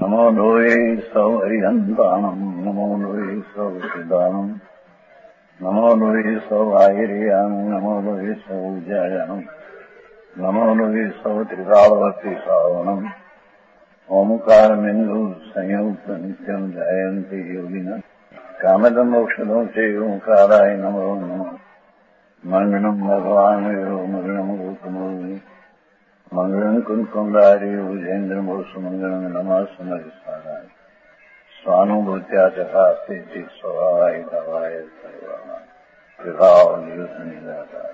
नमो लोये सौहरिहन्तानम् नमो लोये सौचिदानम् नमो लोये सौभागिर्याम् नमो लोये सौजायाम् नमो लोये सौत्रिकालवती सावनम् ओंकारबिन्दु संयुक्त नित्यम् जयन्ति योगिनः कामदमोक्षदं च ओंकाराय नमो नमः मङ्गलम् भगवान् विष्णु मङ्गलम् रूपमोहि मंगलम कुंकुमधारी भुजेन्द्रमोसुमंगलम नमः समरिसाराय स्वानुभूत्या चकास्ते स्वभावाय भवाय सर्वाणां विभाव नियुक्त निराकार।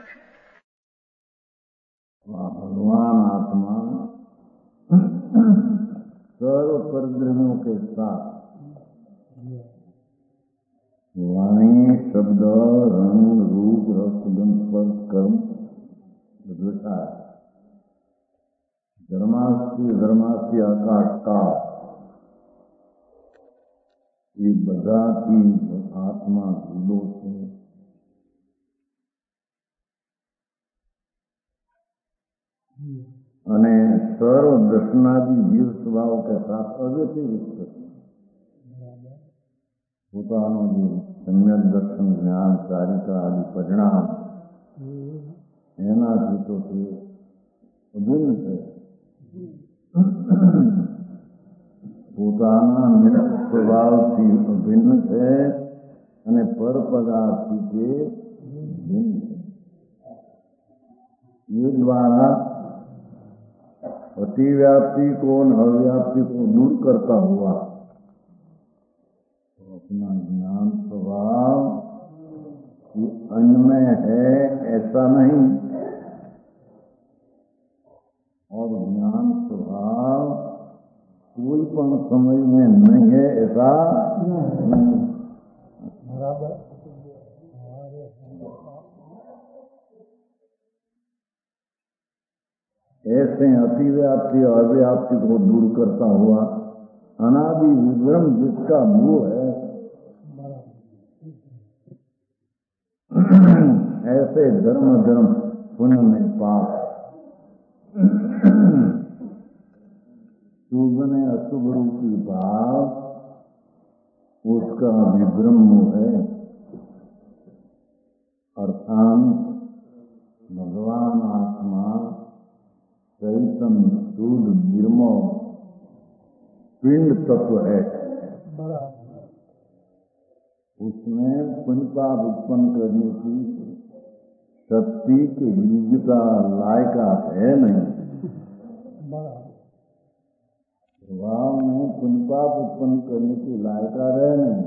भगवान आत्मा सर्व परिग्रहों के साथ वाणी शब्द रंग रूप रस गंध स्पर्श कर्म दृष्टा धर्मास्ती आकाश का ये बधाती आत्मा जुदो છે અને સર્વ દર્શનાદિ જીવ સ્વભાવ કે સાથ અવ્યથી વિકસિત પોતાનો જે સમ્યક દર્શન જ્ઞાન ચારિકા આદિ પરિણામ એનાથી તો તે અભિન્ન છે પોતાના નિરક્ષ સ્વભાવથી અભિન્ન છે અને પરપદાર્થથી તે ભિન્ન છે। ये द्वारा अतिव्याप्ति को और अव्याप्ति को दूर करता हुआ तो अपना ज्ञान स्वभाव अन्य में है ऐसा नहीं और ज्ञान स्वभाव कोई पण समय में नहीं है ऐसा नहीं। बराबर ऐसे अतिव्याप्ति और अव्याप्ति को दूर करता हुआ अनादि विभ्रम जिसका मूल है ऐसे धर्म पुण्य में पाप शुभ ने अशुभ रूपी भाव उसका विभ्रम है अर्थात भगवान आत्मा चैतन्य शुद्ध निर्मल पिंड तत्व है। उसमें पुण्यपाप उत्पन्न करने की शक्ति की योग्यता लायकात है नहीं। स्वभाव में पुण्यपाप उत्पन्न करने की लायकात है नहीं।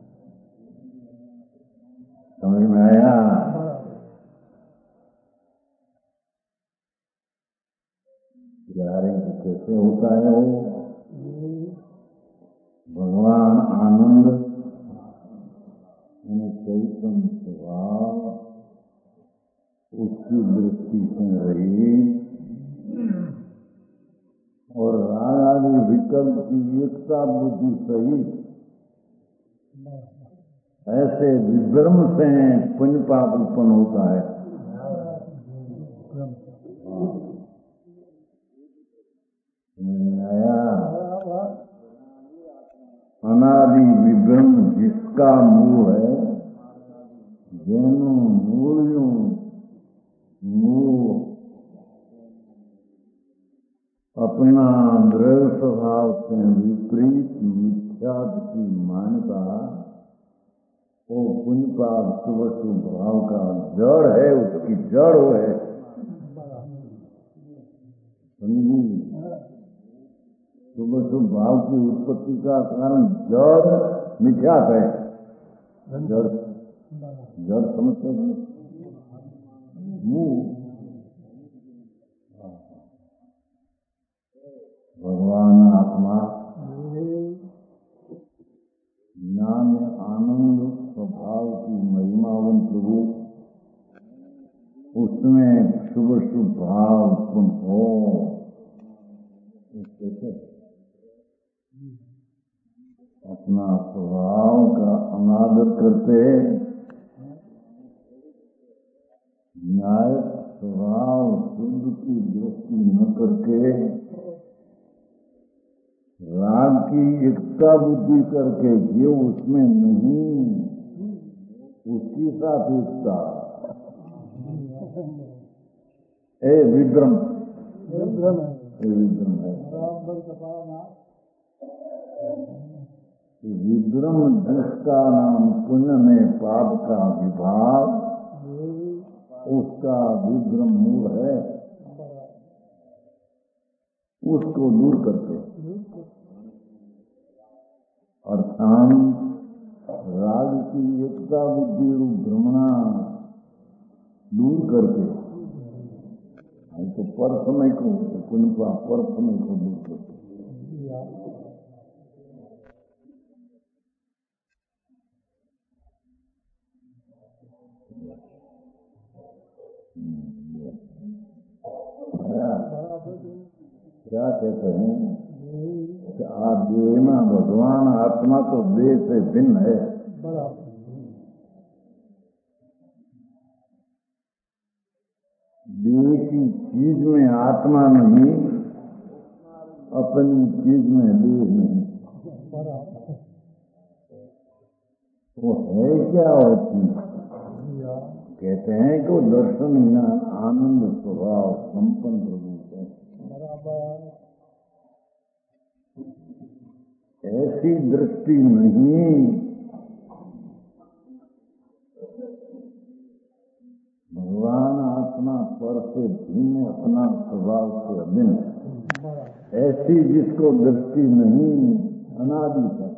समझ में आया? कैसे होता है वो? भगवान आनंद चैतन्य स्वभाव उसकी दृष्टि से रही और राग आदि विकल्प की एकता बुद्धि सही ऐसे विभ्रम से पुण्य पाप उत्पन्न होता है। अनादि विभ्रम जिसका मूल है જેનું મૂળનું મૂળ अपना दृढ़ स्वभाव से विपरीत मिथ्या की मान्यता वो पुण्य पाप शुभ शुभ भाव का जड़ है, उसकी जड़ वो है। समझी? शुभ शुभ भाव की उत्पत्ति का कारण जड़ मिथ्या है। जड़ जड़ समझते हैं मुंह भगवान आत्मा ज्ञान आनंद स्वभाव की महिमावन प्रभु उसमें शुभ शुभ भाव उत्पन्न हो अपना स्वभाव का अनादर करते न्याय स्वभाव शुद्ध की दृष्टि न करके राग राग की एकता बुद्धि करके ये उसमें नहीं, उसके साथ एकता। ए विद्रम है विद्रम, जिसका नाम पुण्य में पाप का विभाग, उसका विद्रम मूल है, उसको दूर करके अर्थात राग की एकता बुद्धि रूप भ्रमणा दूर करके, तो पर समय को पुण्य का पर समय को दूर करके क्या कहते हैं कि आप देह में भगवान आत्मा तो देह से भिन्न है। देह की चीज में आत्मा नहीं, अपनी चीज में देह नहीं। वो है क्या वो चीज? कहते हैं कि वो दर्शन ज्ञान आनंद स्वभाव संपन्न प्रभु है। ऐसी दृष्टि नहीं, भगवान आत्मा पर से भिन्न, अपना स्वभाव से अभिन्न, ऐसी जिसको दृष्टि नहीं, अनादि है।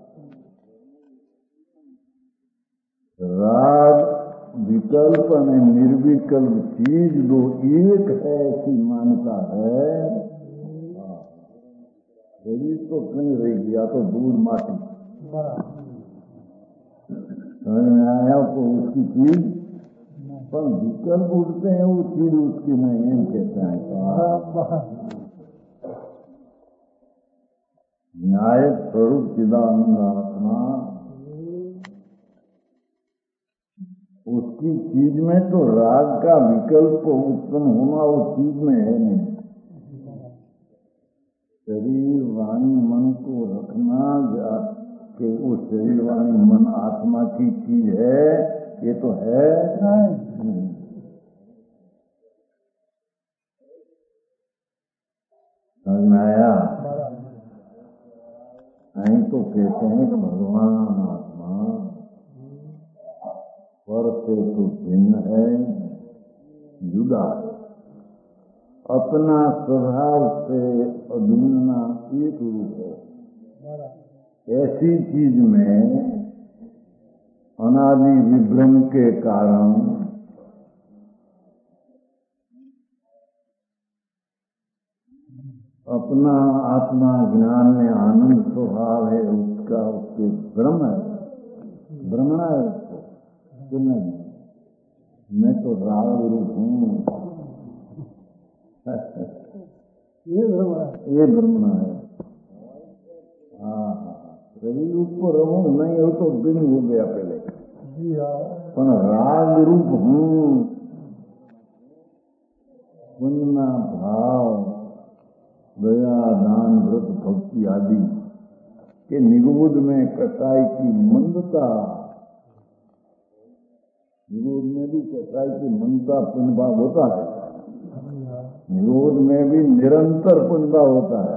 राग विकल्प में निर्विकल्प चीज दो एक है, ऐसी मान्यता है। शरीर तो कहीं रह गया तो दूध माटी, समझ में आया को उसकी चीज, पर विकल्प उठते हैं वो चीज उसकी नहीं, एम कहते हैं न्याय स्वरूप चिदानंद आत्मा, उसकी चीज में तो राग का विकल्प उत्पन्न होना वो चीज में है नहीं। शरीर वाणी मन को रखना कि वो शरीर वाणी मन आत्मा की चीज है, ये तो है नहीं। समझ में आया? नहीं तो कहते हैं कि भगवान आत्मा पर से तो भिन्न है, जुदा है, अपना स्वभाव से अभिन्न एक रूप है। ऐसी चीज में अनादि विभ्रम के कारण अपना आत्मा ज्ञान में आनंद स्वभाव है, उसका उसके भ्रम है, भ्रमणा है उसको कि नहीं मैं तो राग रूप हूँ, ये भ्रमणा है। हाँ, शरीर ऊपर रहूं नहीं हो तो दिन हो गया पहले, पर राग रूप हूँ, पुण्य भाव दया दान व्रत भक्ति आदि के निगोद में कसाई की मंदता, निगोद में भी कसाई की मंदता पुण्य भाव होता है, निगोद में भी निरंतर पुण्य भाव होता है।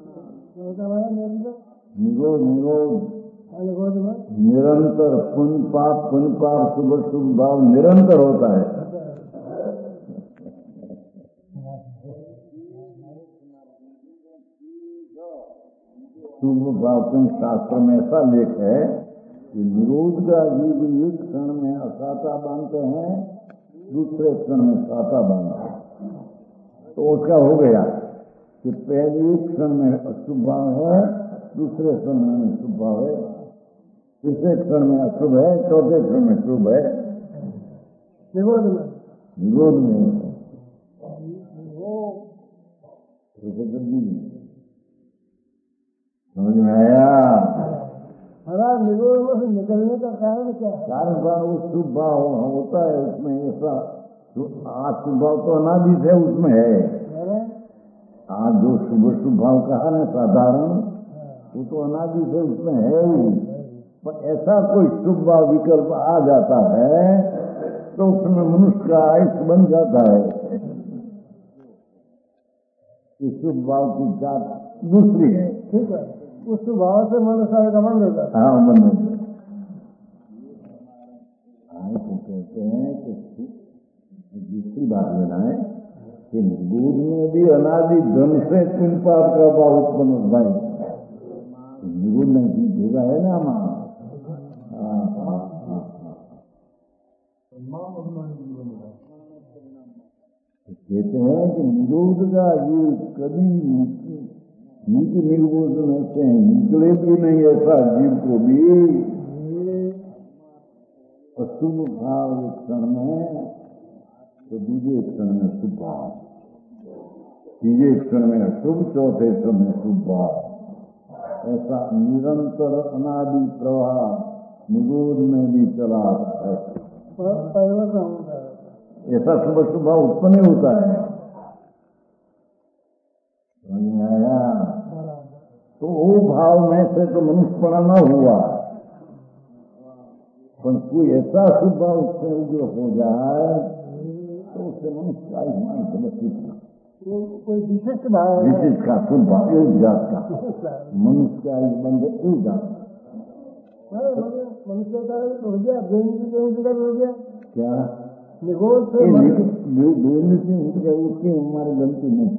निगोद निरंतर पुण्य पाप शुभ शुभ भाव निरंतर होता है। शुभ भाव शास्त्र में ऐसा लेख है कि निरोध का जीव एक क्षण में असाता बांधते हैं, दूसरे क्षण में साता बांधते हैं। तो उसका हो गया कि पहले एक क्षण में अशुभ भाव है, दूसरे क्षण में शुभ भाव है, तीसरे क्षण में अशुभ है, चौथे क्षण में शुभ है। निरोध में समझ में आया? निरोध में निकलने का कारण क्या है? कारण वो शुभ भाव होता है उसमें, ऐसा शुभ भाव तो अनादि है उसमें है। आज जो शुभ भाव कहा ना साधारण, वो तो अनादि से उसमें है ही, पर ऐसा कोई शुभ भाव विकल्प आ जाता है तो उसमें मनुष्य का आयुष बन जाता है। ये शुभ भाव की जात दूसरी है। ठीक है, उस भाव से मनुष्य का मन होता है। हाँ, मन होता है। तो कहते हैं कि दूसरी बात लेना है कि निगूढ़ में भी अनादि धन से पुण्य पाप का भाव उत्पन्न होता है। निगूढ़ में भी भेगा है ना हमारा। कहते हैं कि निगूढ़ का जीव कभी नीति निर्बोध में से निकले भी नहीं, ऐसा जीव को भी अशुभ भाव एक क्षण में तो दूसरे क्षण में शुभ भाव, तीसरे क्षण में अशुभ, चौथे क्षण में शुभ भाव, ऐसा निरंतर अनादि प्रवाह निगूढ़ में भी चला है। ऐसा शुभ शुभ भाव उत्पन्न होता है। समझ में आया? तो वो भाव में से तो मनुष्यपना न हुआ, पर कोई ऐसा शुभ भाव उससे उग्र हो जाए तो उससे मनुष्य का आयुष्मान समर्पित, कोई विशिष्ट भाव, विशिष्ट का शुभ भाव एक जात का मनुष्य का आयुष्मान एक जात। मनुष्य का हो गया, बेनिफिट का हो गया क्या निगोल से उसकी हमारी गलती नहीं।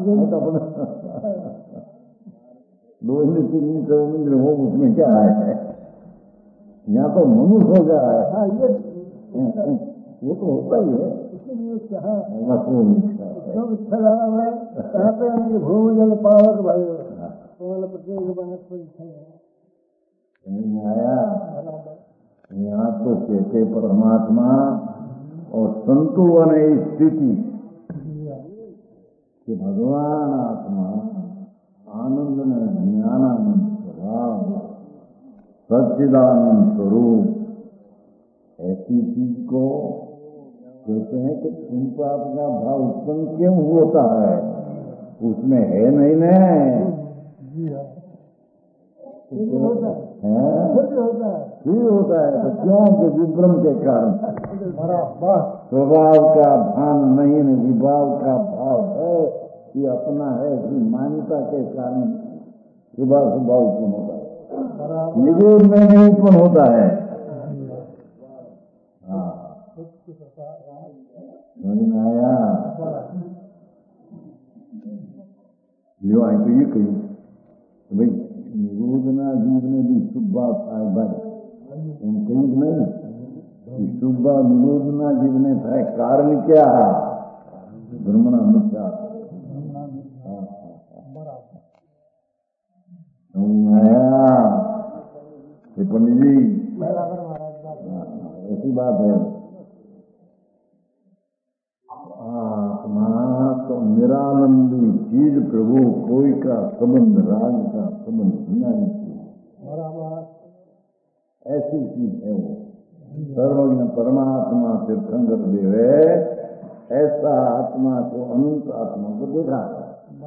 दो हो उसमें क्या है, यहाँ तो मनुष्य हो जाए। हाँ, ये तो होता ही है। भूमि जल पावक भाई आया। यहाँ तो कहते परमात्मा और संतुलन स्थिति कि भगवान आत्मा आनंद में ज्ञानानंद स्वभाव सच्चिदानंद स्वरूप, ऐसी चीज को कहते हैं कि पुण्य पाप का भाव उत्पन्न क्यों होता है, उसमें है नहीं न होता है तो क्यों कि विभ्रम के कारण स्वभाव का भान नहीं है, विभाव का भाव है, ये अपना है कि मान्यता के कारण स्वभाव स्वभाव उत्पन्न होता है, निगूढ़ में नहीं उत्पन्न होता है। समझ में आया? जो आए तो ये कही भाई निगूढ़ना जीव ने भी शुभ भाव થાય ભાઈ એમ કહ્યું नहीं कि शुभ भाव निगूढ़ना जीव ने થાય कारण क्या ब्रह्मणा मिथ्या। पंडित जी ऐसी बात है। आत्मा तो निरानंदी चीज प्रभु, कोई का संबंध राग का संबंध नहीं, ऐसी चीज है वो। सर्वज्ञ परमात्मा तीर्थंकर देव है, ऐसा आत्मा को अनंत आत्मा को देखा है।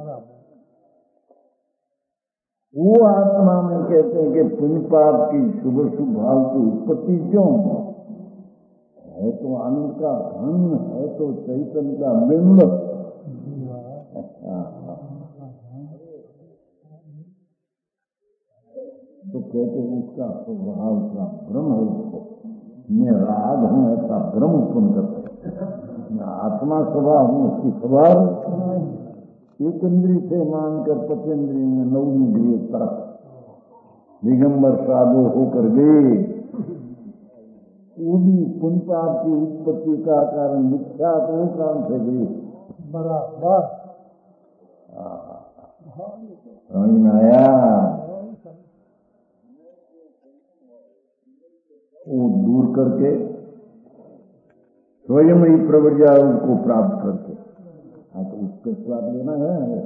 वो आत्मा में कहते हैं कि पुण्य पाप की शुभ शुभ भाव की उत्पत्ति क्यों है, तो आनंद का धन है, तो चैतन्य का बिंब। तो कहते हैं उसका स्वभाव का भ्रम है, उसको मैं राग हूं ऐसा भ्रम उत्पन्न करते हैं। आत्मा स्वभाव हूं, उसकी स्वभाव एक इंद्री से मानकर पचेंद्री में नवमी भी एक तरफ दिगंबर साधु होकर गए, वो भी पुण्य पाप की उत्पत्ति का कारण मिथ्या तो काम से गई। बराबर समझ में आया? वो दूर करके स्वयं ही प्रवर्या उनको प्राप्त करके, हाँ तो उसके स्वाद लेना है।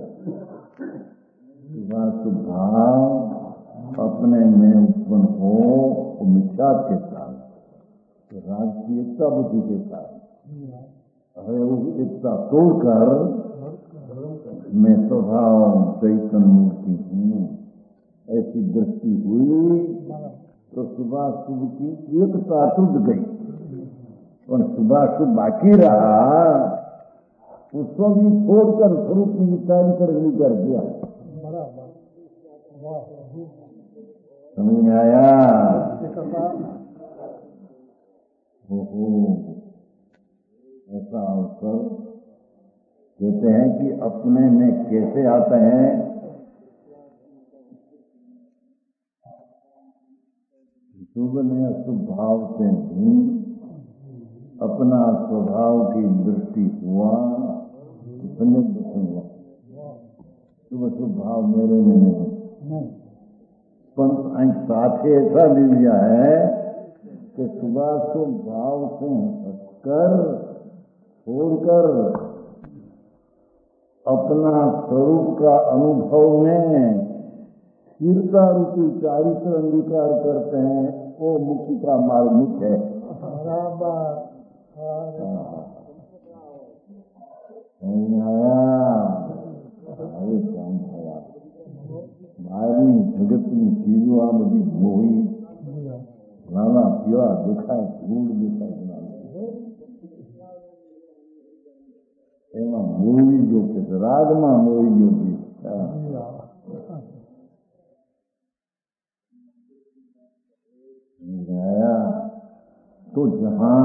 वास्तु भाव अपने में उत्पन्न हो वो मिथ्या के साथ, राग की एकता बुद्धि के साथ है, वो एकता तोड़कर मैं स्वभाव चैतन्य मूर्ति हूँ ऐसी दृष्टि हुई तो सुबह शुभ की एकता टूट गई और सुबह शुभ बाकी रहा, उसको भी छोड़कर स्वरूप में विचार कर कर दिया। समझ में आया? ऐसा अवसर कहते हैं कि अपने में कैसे आते हैं? शुभ में अशुभ भाव से भी अपना स्वभाव की दृष्टि हुआ, संयुक्त दर्शन हुआ। शुभ अशुभ भाव मेरे में नहीं, पंच साथ ही ऐसा ले लिया है कि सुबह शुभ भाव से हटकर छोड़कर अपना स्वरूप का अनुभव में स्थिरता रूपी चारित्र अंगीकार करते हैं, वो मुक्ति का मार्ग मुख्य है। મારી જગતની ચીજો આ બધી મોહી નાના પીવા દેખાય, ધૂળ દેખાય, એમાં મોહી જો કે રાગમાં મોહી ગયો तो जहां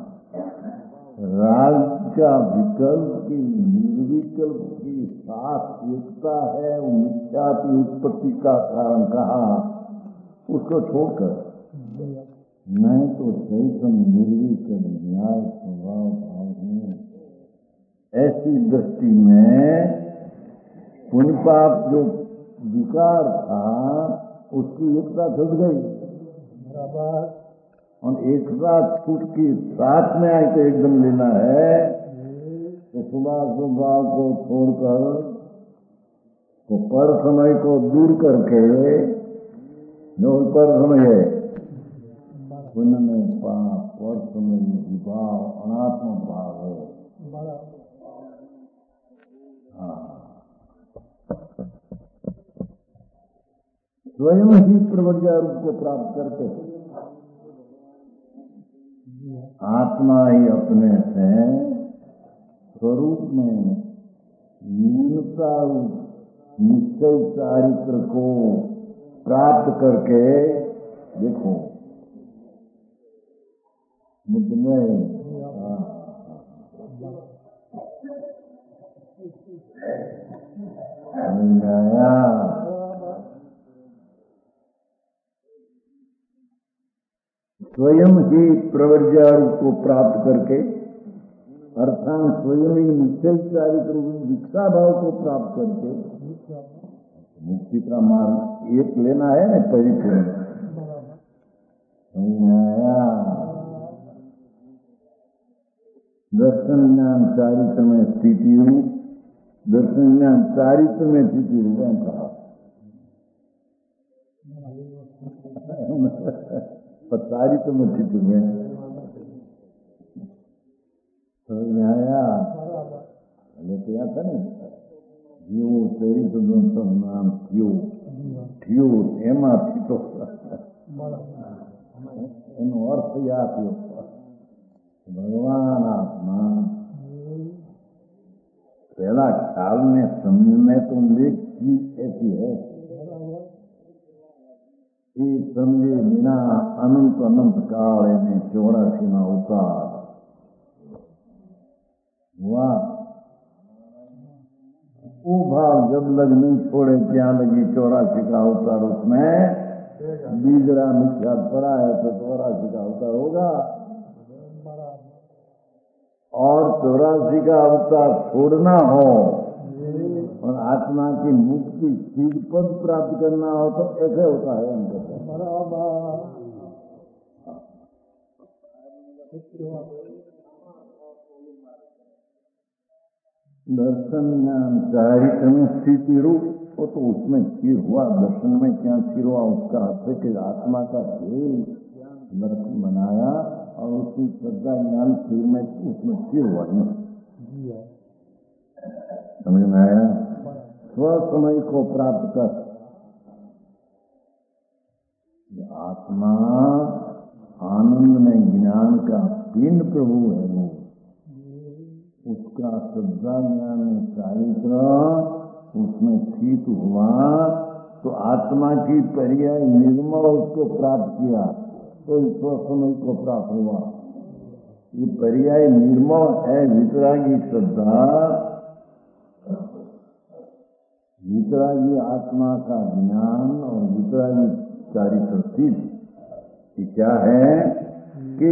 राग का विकल्प की निर्विकल्प की साथ एकता है, वो मिथ्या की उत्पत्ति का कारण कहा, उसको छोड़कर मैं तो चैतन्य निर्विकल्प न्याय स्वभाव भाव हूँ, ऐसी दृष्टि में पुण्य पाप जो विकार था उसकी एकता छूट गई। और एक साथ छूट की साथ में आए तो एकदम लेना है तो सुबह सुबह को छोड़कर तो पर समय को दूर करके जो पर समय है पुण्य में पाप, पर समय में विभाव, अनात्म भाव है। स्वयं ही प्रवर्जा रूप को प्राप्त करके आत्मा ही अपने से स्वरूप में न्यूनता निश्चय चारित्र को प्राप्त करके देखो मुझ में आया स्वयं ही प्रवर्जा रूप को प्राप्त करके अर्थात स्वयं ही निश्चय चारित्र दीक्षा भाव को प्राप्त करके मुक्ति का मार्ग एक लेना है ना परिपूर्ण। दर्शन ज्ञान चारित्र में स्थिति हूँ, दर्शन ज्ञान चारित्र में स्थिति हूँ कहा चारित्र में स्थिति में आया लेके आता नहीं जीव चरित्र नाम थयो एमा थीतो એનો અર્થ એ આપ્યો ભગવાન આત્મા पहला ख्याल में समझ में तो एक चीज ऐसी है कि समझे बिना अनंत अनंत काल ने 84 में अवतार हुआ, वो भाव जब लग नहीं छोड़े क्या लगी 84 का अवतार, उसमें बीजरा मिथ्या पड़ा है तो 84 का अवतार होगा। और 84 का अवतार छोड़ना हो और आत्मा की मुक्ति चीज पद प्राप्त करना हो तो ऐसे होता है हमको। दर्शन ज्ञान चारित्र में स्थिति रूप हो तो उसमें स्थिर हुआ, दर्शन में क्या स्थिर हुआ उसका अर्थ है कि आत्मा का दर्शन बनाया और उसकी श्रद्धा ज्ञान स्थिर में उसमें स्थिर हुआ नहीं। समझ में आया? स्व समय को प्राप्त कर आत्मा आनंद में ज्ञान का पिंड प्रभु है वो, उसका श्रद्धा ज्ञान में चारित्र उसमें स्थित हुआ तो आत्मा की पर्याय निर्मल उसको प्राप्त किया तो स्वसमय को प्राप्त हुआ। ये पर्याय निर्मल है वितरागी श्रद्धा, वितरागी आत्मा का ज्ञान और वितरागी चारित्र सिद्ध। ये क्या है कि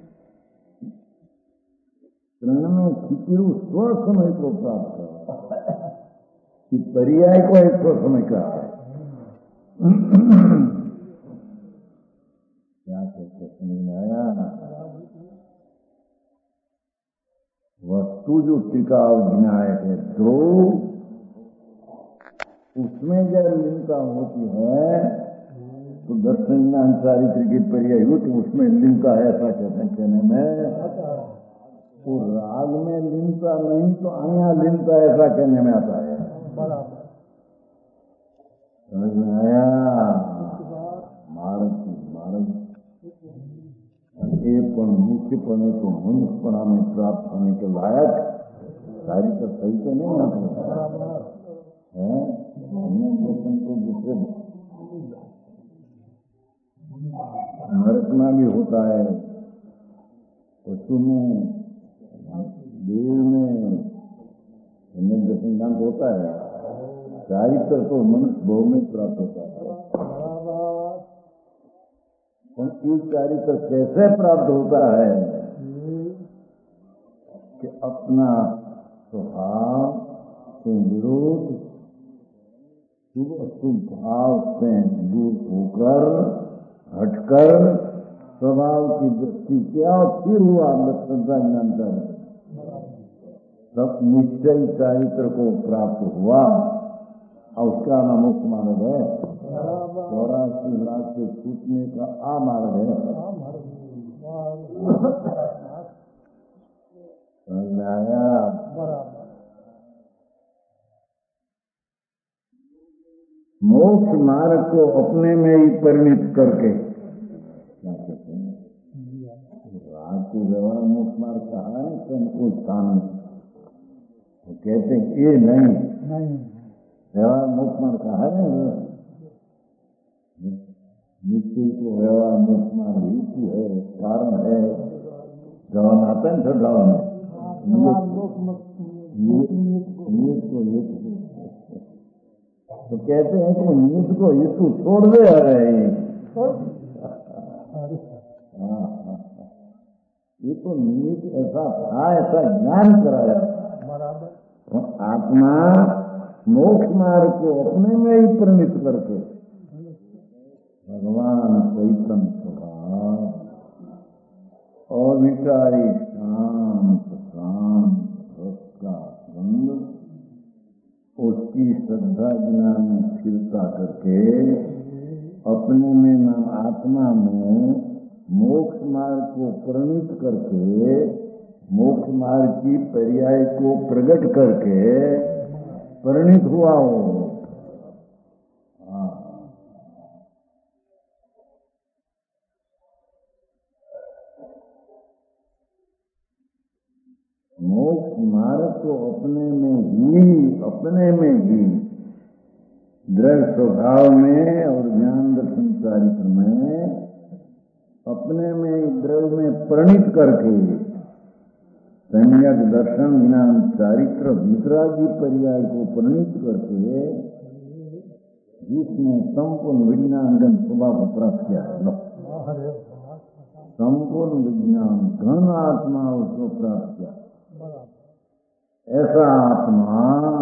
क्षण में खिचिरु स्व समय को प्राप्त है, कि पर्याय को एक स्व समय का है। क्या कहते समझ में आया? वस्तु जो टिकाऊ ज्ञाय है दो, उसमें जब लिंका होती है तो दर्शन ज्ञान चारित्र की पर्याय हो तो उसमें लिंका है, ऐसा कहते हैं कहने में। वो राग में लिंका नहीं तो आया लिंका, ऐसा कहने में आता है। समझ में आया? मार्ग एक मुख्य पढ़ने को मनुष्यपणा में प्राप्त होने के लायक चारित्र सही से नहीं आता है। हमने दर्शन को दूसरे नरकना भी होता है, पशु में देव में दर्शन होता है, चारित्र तो मनुष्य भोग में प्राप्त होता है। ये चारित्र कैसे प्राप्त होता है कि अपना स्वभाव से विरोध शुभ अशुभ भाव से दूर होकर हटकर स्वभाव की दृष्टि किया और फिर हुआ श्रद्धा ज्ञान का तब निश्चय चारित्र को प्राप्त हुआ और उसका नाम मुख्य मार्ग है। 84 लाख से छूटने का आ मार्ग है। समझ में आया? मोक्ष मार्ग को अपने में ही परिणित करके क्या कहते हैं, राग को व्यवहार मोक्ष मार्ग कहा है तो स्थान में तो कहते हैं ये नहीं व्यवहार मोक्ष मार्ग कहा है। निश्चय को व्यवहार मोक्ष मार्ग हेतु है, कारण है। गवन आता है छोटा नियत को हेतु तो कहते हैं कि नियत को हेतु छोड़ दे रहे हैं। ये तो नियत ऐसा था, ऐसा ज्ञान कराया। आत्मा मोक्ष मार्ग को अपने में ही परिणित करके भगवान चैतन्य स्वभाव अविकारी शांत रस का संग उसकी श्रद्धा ज्ञान में स्थिरता करके अपने में नाम आत्मा में मोक्ष मार्ग को परिणित करके मोक्ष मार्ग की पर्याय को प्रकट करके परिणित हुआ हो। मोक्ष मार्ग को अपने में ही दृढ़ स्वभाव में और ज्ञान दर्शन चारित्र में अपने में दृढ़ में परिणित करके सम्यक दर्शन ज्ञान चारित्र वितरागी पर्याय को परिणित करके जिसने संपूर्ण विज्ञानगण स्वभाव को प्राप्त किया है, संपूर्ण विज्ञान घन आत्मा उसको प्राप्त किया। ऐसा आत्मा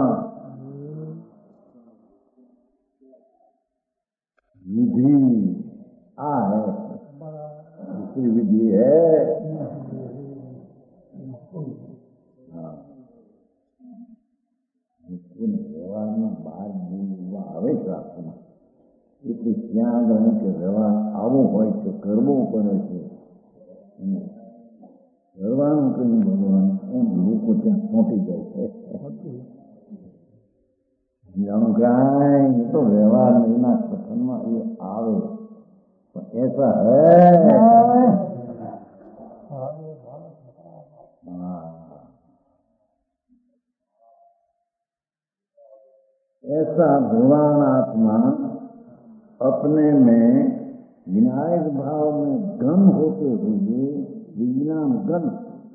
विधि है, दूसरी विधि है। व्यवहार में बार આવે પ્રાર્થના એટલે ત્યાં આગળ કે વ્યવહાર આવો હોય છે, કરવો પડે છે, કરવાનું કયું ભગવાન એમ લોકો ત્યાં પહોંચી જાય છે। જાણો કાંઈ તો વ્યવહાર એના કથનમાં એ આવે ऐसा है। ऐसा भगवान आत्मा अपने में विनायक भाव में घन होते हुए विज्ञान घन,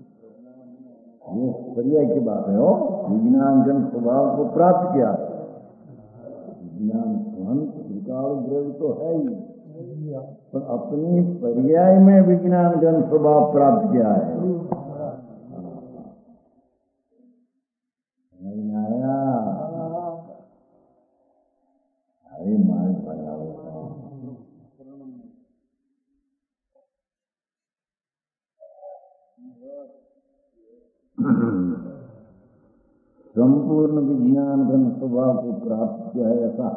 ये पर्याय की बात है हो, विज्ञान घन स्वभाव को प्राप्त किया। विज्ञान घन त्रिकाल द्रव्य तो है ही, पर अपनी पर्याय में विज्ञान घन स्वभाव प्राप्त किया है। आया अरे मारे भाई संपूर्ण विज्ञान घन स्वभाव को प्राप्त किया है। ऐसा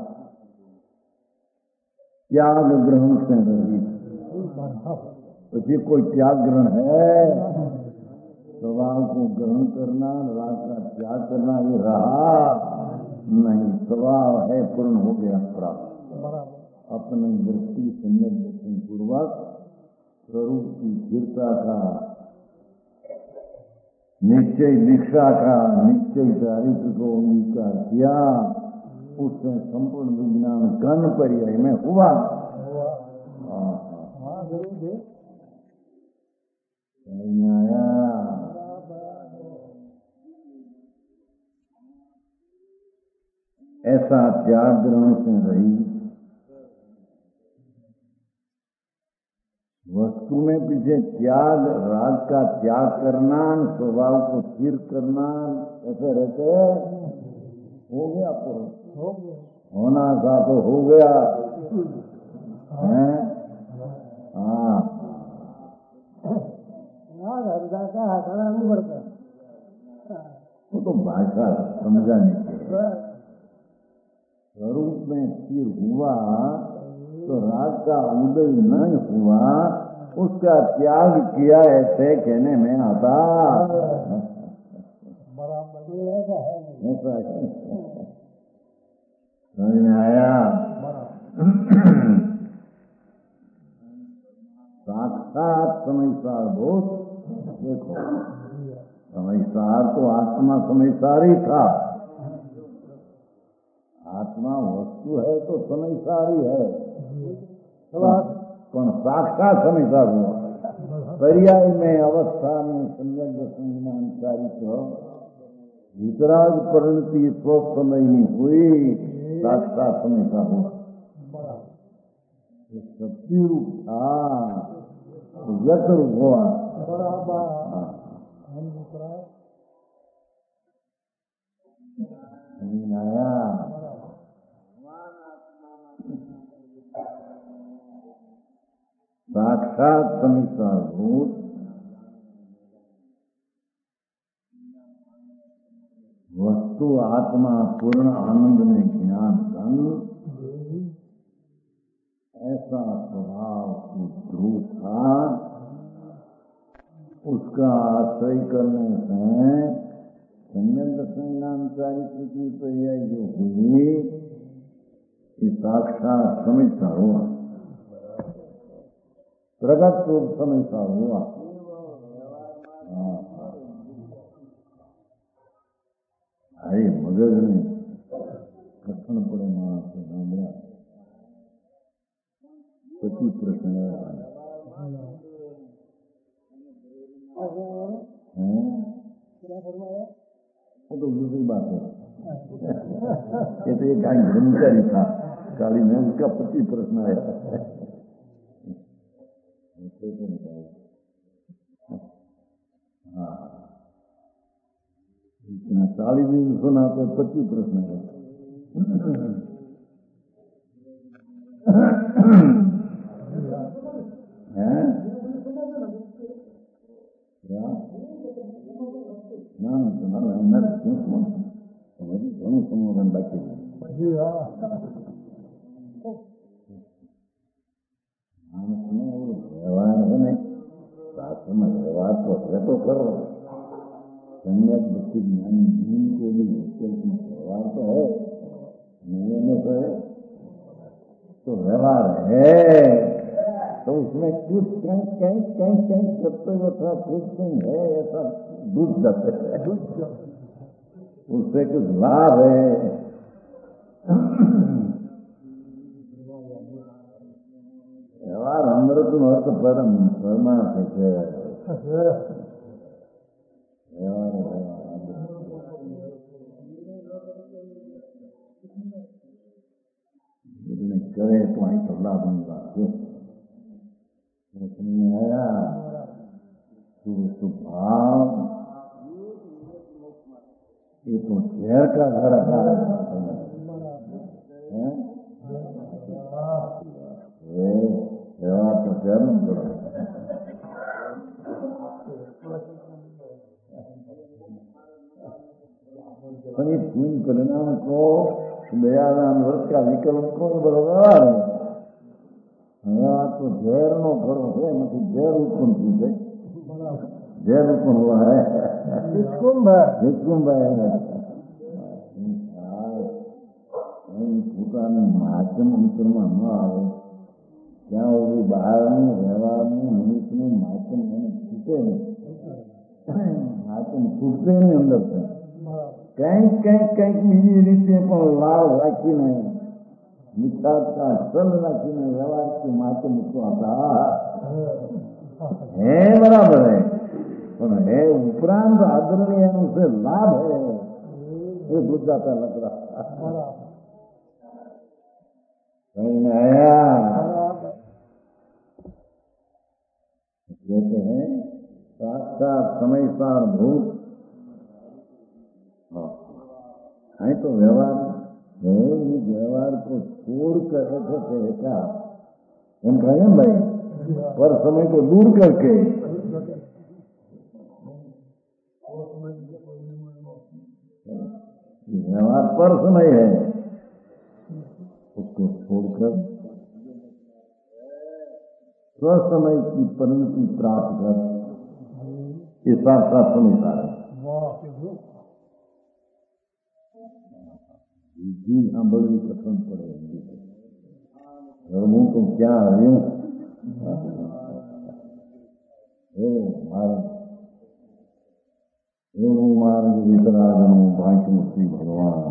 त्याग ग्रहण से रहित, तो ये कोई त्याग ग्रहण है? स्वभाव को ग्रहण करना, राग का त्याग करना, ये रहा नहीं। स्वभाव है, पूर्ण हो गया, प्राप्त। अपनी दृष्टि सम्यक दर्शन पूर्वक स्वरूप की स्थिरता का निश्चय, दीक्षा का निश्चय चारित्र को अंगीकार किया, उससे संपूर्ण विज्ञान घन पर्याय में हुआ। ऐसा त्याग ग्रहण से रही, वस्तु में पीछे त्याग, राग का त्याग करना, स्वभाव को स्थिर करना, ऐसे रहते हो गया। पूर्ण होना था तो हो गया है। हाँ, वो तो भाषा समझाने के। स्वरूप में स्थिर हुआ तो राग का उदय नहीं हुआ, उसका त्याग किया, ऐसे कहने में आता। समझ में आया? साक्षात समयसार बोध। देखो, समयसार तो आत्मा समयसार ही था। आत्मा वस्तु है तो समयसारी है, पण साक्षात समयसार हुआ। पर्याय में, अवस्था में सम्यक दर्शन चारित्र वितराग परिणति स्वस्थ समय नहीं हुई, साक्षात समयसार हुआ। शक्ति रूप था, व्यक्त रूप हुआ। आया साक्षात समयसार भूत वस्तु आत्मा पूर्ण आनंद में ज्ञान धन, ऐसा स्वभाव ध्रुव था। उसका आश्रय करने से सम्यक दर्शन ज्ञान चारित्र की पर्याय जो हुई, कि साक्षात समयसार हुआ, प्रगट रूप समयसार हुआ। अरे मगज में कठिन पड़े मां से नामड़ा 25 प्रश्न है। वो तो दूसरी बात है। ये तो एक ब्रह्मचारी था काली में, उसका 25 प्रश्न आया। हाँ, इतना 40 दिन सुना तो 25 प्रश्न है। संबोधन बाकी व्यवहार है नहीं, शास्त्र में व्यवहार तो है तो कर रहा, सम्यक दृष्टि ज्ञानी जीवन को भी व्यवहार तो है, नियम तो है, तो व्यवहार है। तो उसमें कुछ कहीं करते हुए थोड़ा कुछ है ऐसा डूब जाते हैं, उससे कुछ लाभ है। व्यवहार अमृत अर्थ परम परमार्थ है। करे तो आई तो लाभ नहीं बात समझ आया। भाव ये तो शहर का घर है, व्यवहार तो शहर में पड़ा। पुण्य परिणाम को दयादान वर्ष का विकल्प को बराबर है। तो झेर नो खड़ो है, मतलब झेर उत्पन्न थी है, झेर उत्पन्न हुआ है, निष्कुंभ है। પોતાનું માધ્યમ અંતરમાં ન આવે ત્યાં સુધી બહારનું વ્યવહારનું નિમિત્તનું માધ્યમ એને છૂટે નહીં, માધ્યમ છૂટશે નહીં અંદર કંઈક બીજી રીતે પણ લાભ રાખીને મિથ્યાત્મક સલ રાખીને વ્યવહારથી માધ્યમ મૂકવા હે બરાબર હે, પણ હે ઉપરાંત આદરણીય એનું છે લાભ હે એ ગુજરાતા લગ रहा आया। कहते हैं साक्षात समय सार भूत है तो व्यवहार है, ये व्यवहार को छोड़कर ऐसे क्या हम कहें भाई, पर समय को दूर करके व्यवहार पर समय है उसको छोड़कर स्वसमय की परिणति प्राप्त कर, ये साक्षात समय सारा जी। हाँ बड़ी कथन पड़ेगी और मुंह तो क्या हूँ मार्ग वितरागन भाग्यमुक्ति भगवान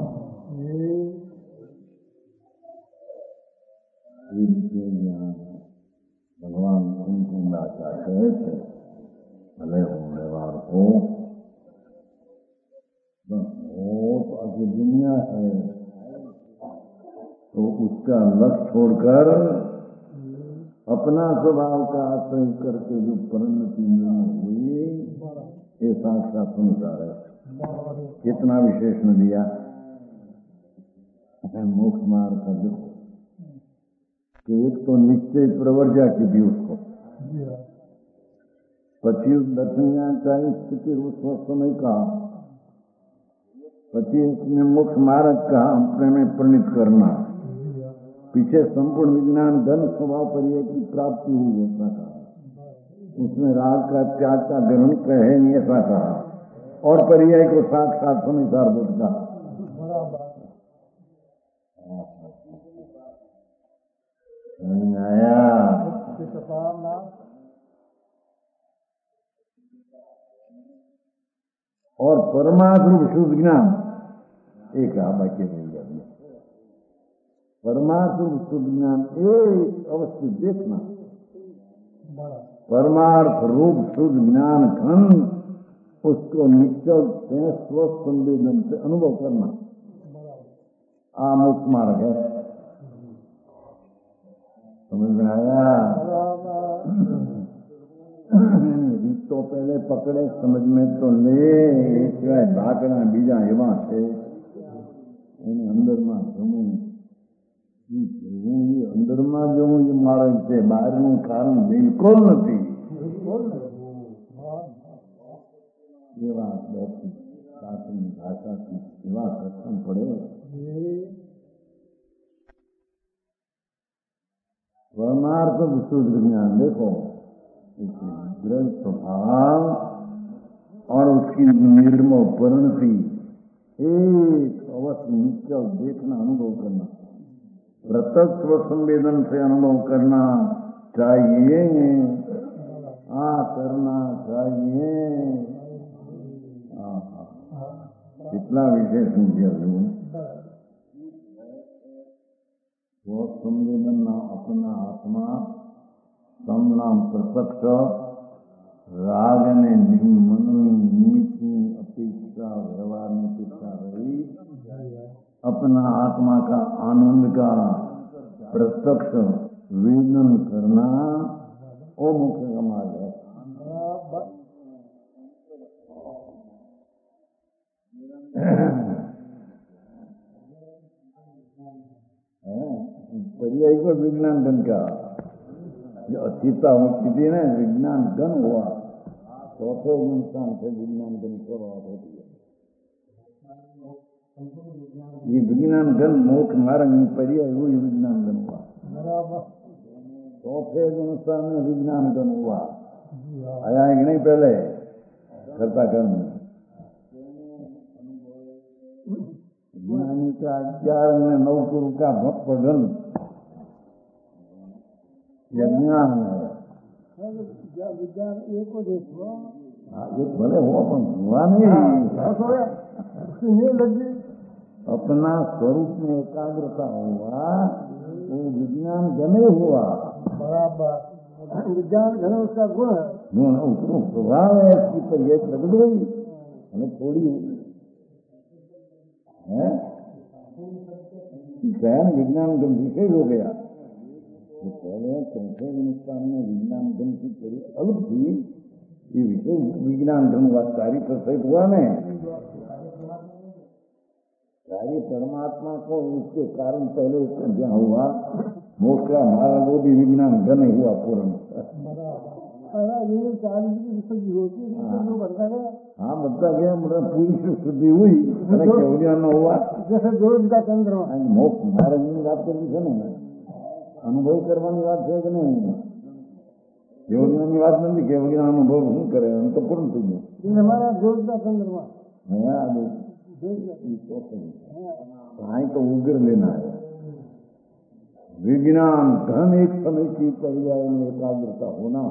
भगवान उनको ना चाहते थे भले हो व्यवहार हो तो आगे दुनिया है तो उसका लक्ष्य छोड़कर अपना स्वभाव का आश्रय करके जो परिणति हुई ये साक्षात संसार है। कितना विशेषण दिया मोक्ष मार्ग का देखो कि एक तो निश्चय प्रवर्जा की थी उसको, पची दक्षिणाचारी स्थिति उस समय का, पची उसने मोक्ष मार्ग का अपने में परिणित करना, पीछे संपूर्ण विज्ञान धन स्वभाव पर्याय की प्राप्ति हुई ऐसा कहा, उसमें राग का त्याग का ग्रहण कहे नहीं ऐसा कहा, और पर्याय को साक्षात संसार बोध का आया। और परमात्म शुद्ध ज्ञान एक बाकी नहीं जाती, परमात्म शुद्ध ज्ञान एक अवश्य देखना, परमार्थ रूप शुद्ध ज्ञान घन उसको निश्चल स्व संवेदन से अनुभव करना मुक्त मार्ग है। समझ में आया? तो पहले पकड़े समझ में तो ले सिवाय भागना बीजा एवं है अंदर में जमू अंदर में जमू ये मार्ग से बहार नु कारण बिल्कुल नहीं। ये बात बैठी शास्त्री भाषा की सेवा करना पड़े। परमार्थ विशुद्ध ज्ञान देखो दृढ़ स्वभाव और उसकी निर्मल परिणति एक अवश्य निश्चल देखना अनुभव करना, प्रत्यक्ष संवेदन से अनुभव करना चाहिए, करना चाहिए। कितना विषय समझे अर्जुन। वो संवेदन अपना आत्मा सम नाम प्रत्यक्ष राग ने मननी निमित्तनी अपेक्षा व्यवहार अपेक्षा रही अपना आत्मा का आनंद का प्रत्यक्ष वेदन करना वो मुख्य का मार्ग है। पर्याय को विज्ञान गण का जो अस्थिरता होती थी ना, विज्ञान गण हुआ चौथे स्थान से विज्ञान गण शुरुआत होती है। ये विज्ञान गण मोक्ष मार्ग पर्याय हुई विज्ञान गण हुआ। चौथे स्थान में विज्ञान गण हुआ। आया है कि नहीं पहले करता कर्म ज्ञानी का 11 में 9 गुरु का भक्त गण ज्ञान है। विज्ञान एक को देखो ये भले हुआ पर हुआ नहीं लगी अपना स्वरूप में एकाग्रता हुआ वो विज्ञान गणे हुआ। बराबर विज्ञान घन उसका गुण है, स्वभाव है इसकी पर यह प्रकट गई हमें थोड़ी है विज्ञान गण विशेष हो गया। तो पहले चौथे हिंदुस्तान में विज्ञान गण की थोड़ी अलग थी, ये विशेष विज्ञान गण हुआ कार्य प्रसिद्ध हुआ ने कार्य परमात्मा को उसके कारण पहले ज्ञान हुआ मोक्ष का हमारा वो भी विज्ञान गण हुआ पूर्ण। हाँ बढ़ता गया मतलब पूरी शुद्धि हुई ज्ञान हुआ जैसे दूध का चंद्रमा मोक्ष महाराज ने बात कर दी है अनुभव करवानी बात है कि नहीं योगियों बात नहीं केवल अनुभव नहीं करे हम तो पूर्ण थी हमारा दूध का चंद्रमा तो उग्र लेना है। विज्ञान घन एक समय की पर्याय में एकाग्रता होना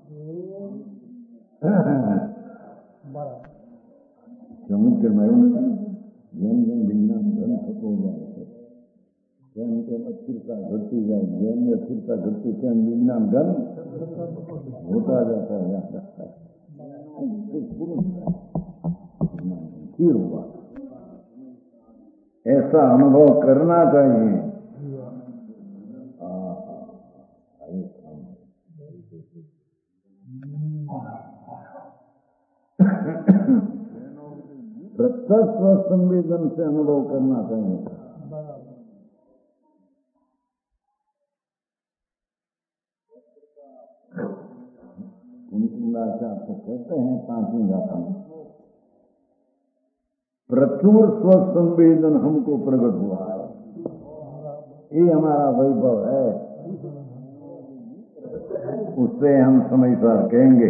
समुद्र में जन जन विज्ञान घन हो जाए जैन अस्थिरता घटती जाए जैन में अस्थिरता घटती जैन विज्ञान घन होता जाता है स्थिर हुआ। ऐसा अनुभव करना चाहिए। प्रत्यक्ष संवेदन से अनुभव करना चाहिए। तो कहते हैं पांचवीं गाथा में प्रचुर स्वसंवेदन हमको प्रकट हुआ है। ये हमारा वैभव है, उससे हम समझदार कहेंगे।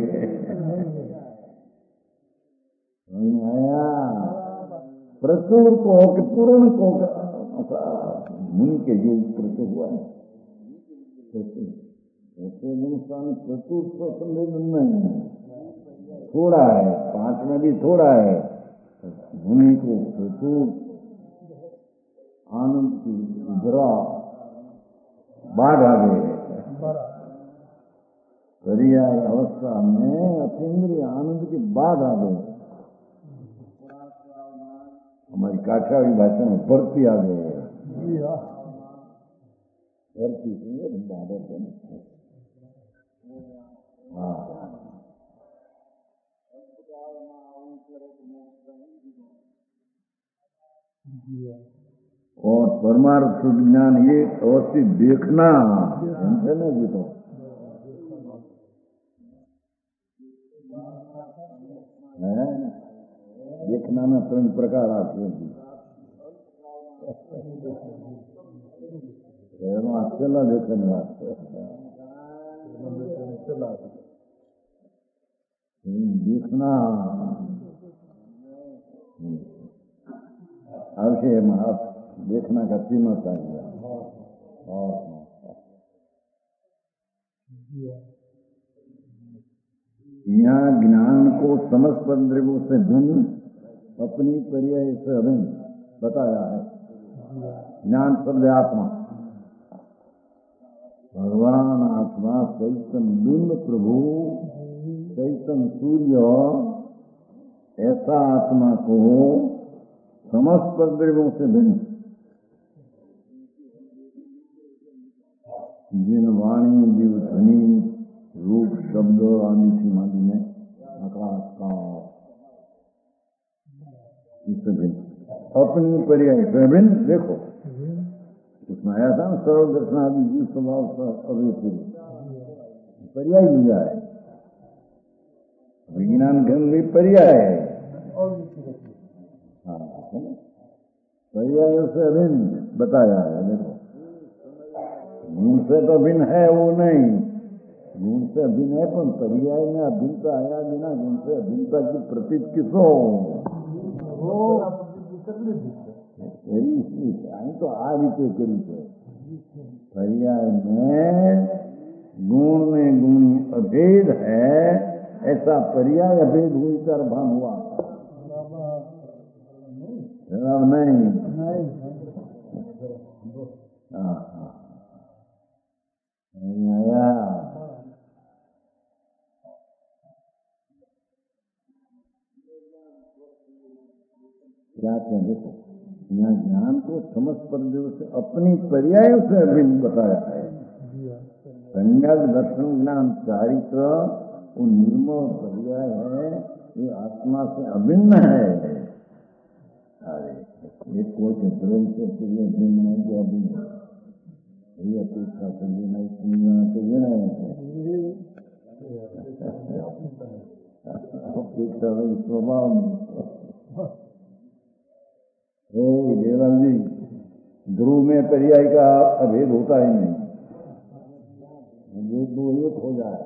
आया प्रचुर को कि पूर्ण को मुनि के योग प्रचुर हुआ है। प्रचुर स्वसंवेदन नहीं थोड़ा है, 5 में भी थोड़ा है। भूमि को प्रचुर आनंद की जरा बाढ़ आ गई है। पर्याय अवस्था में अतीन्द्रिय आनंद की बाढ़ आ गई। हमारी काठियावाड़ी भाषा में भर्ती आ गई है। भर्ती सुनिए बहादुर हाँ और परमार्थ ज्ञान ये अवश्य देखना है ना जी। तो है देखना में 3 प्रकार आते हैं। चला देखने देखना अवश्य देखना का तीनों चाहिए। यहाँ ज्ञान को समस्त द्रव्यों से भिन्न अपनी पर्याय से अभिन्न बताया है। ज्ञान शब्द आत्मा, भगवान आत्मा चैतन्य बिंब प्रभु चैतन्य सूर्य, ऐसा आत्मा को समस्त द्रव्यों से भिन्न जिन वाणी जीव ध्वनि रूप शब्द आदि की माली में आकाश का इससे भिन्न अपनी पर्याय से भिन्न। देखो उसमें आया था ना सर्व दर्शन आदि जीव स्वभाव अवैध पर्याय लिया है। विज्ञान घन भी पर्याय है, पर्याय से अभिन्न बताया है। देखो गुण से तो भिन्न है वो नहीं, गुण से अभिन्न है, पर पर्याय में अभिन्नता आया बिना गुण से अभिन्नता की प्रतीत किसो तो आ रीते करी है। पर्याय में गुण में गुण अभेद है, ऐसा पर्याय अभेद हुई कर भान हुआ नहीं। क्या कहें, देखो यहाँ ज्ञान को समस्त पर्यायों से अपनी पर्यायों से अभिन्न बताया है। संज्ञक दर्शन ज्ञान चारित्र वो निर्मल पर्याय है, ये आत्मा से अभिन्न है। अरे एक कोई के द्रव्य से पूरे भिन्न है जो अभिन्न ये अपेक्षा से नहीं सुनना तो ये नहीं अपेक्षा स्वभाव देवराम जी, ध्रुव में पर्याय का अभेद होता ही नहीं, ये दो एक हो जाए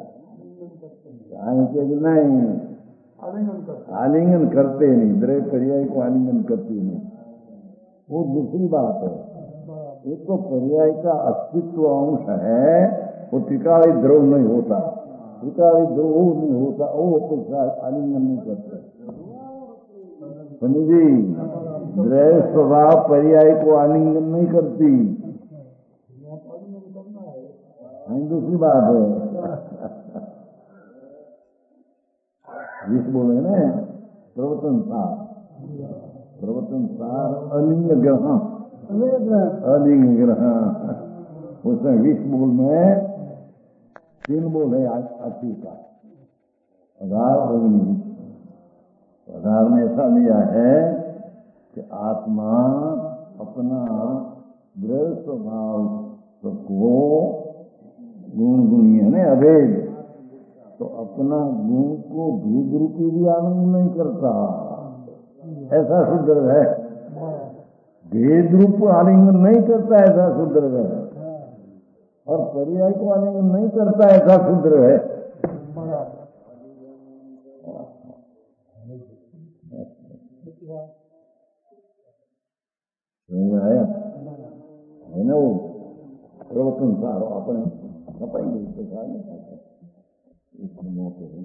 नहीं, आलिंगन करते नहीं, द्रव्य पर्याय को आलिंगन करते नहीं, वो दूसरी बात है। एक तो पर्याय का अस्तित्व अंश है, वो त्रिकाली द्रव नहीं होता, त्रिकाली द्रव नहीं होता, वो अपेक्षा आलिंगन नहीं करते। जी द्रव्य स्वभाव पर्याय को आलिंगन नहीं करती, दूसरी बात है। जिस बोले ना प्रवर्तन सार अलिंग ग्रहण, अलिंग ग्रहण, उसमें 20 बोल में 3 बोल है अति का आधार अग्नि। आधार में ऐसा लिया है कि आत्मा अपना द्रव्य स्वभाव को गुण गुणी है ना अभेद, तो अपना गुण को भेद रूपी भी आनंद नहीं करता, ऐसा शुद्ध है। भेद रूप आलिंगन नहीं करता, ऐसा शुद्ध है, और पर्याय को आलिंगन नहीं करता, ऐसा शुद्ध है। है ना वो प्रवर्तन सारो अपने नपाएंगे इसमें मौके हैं।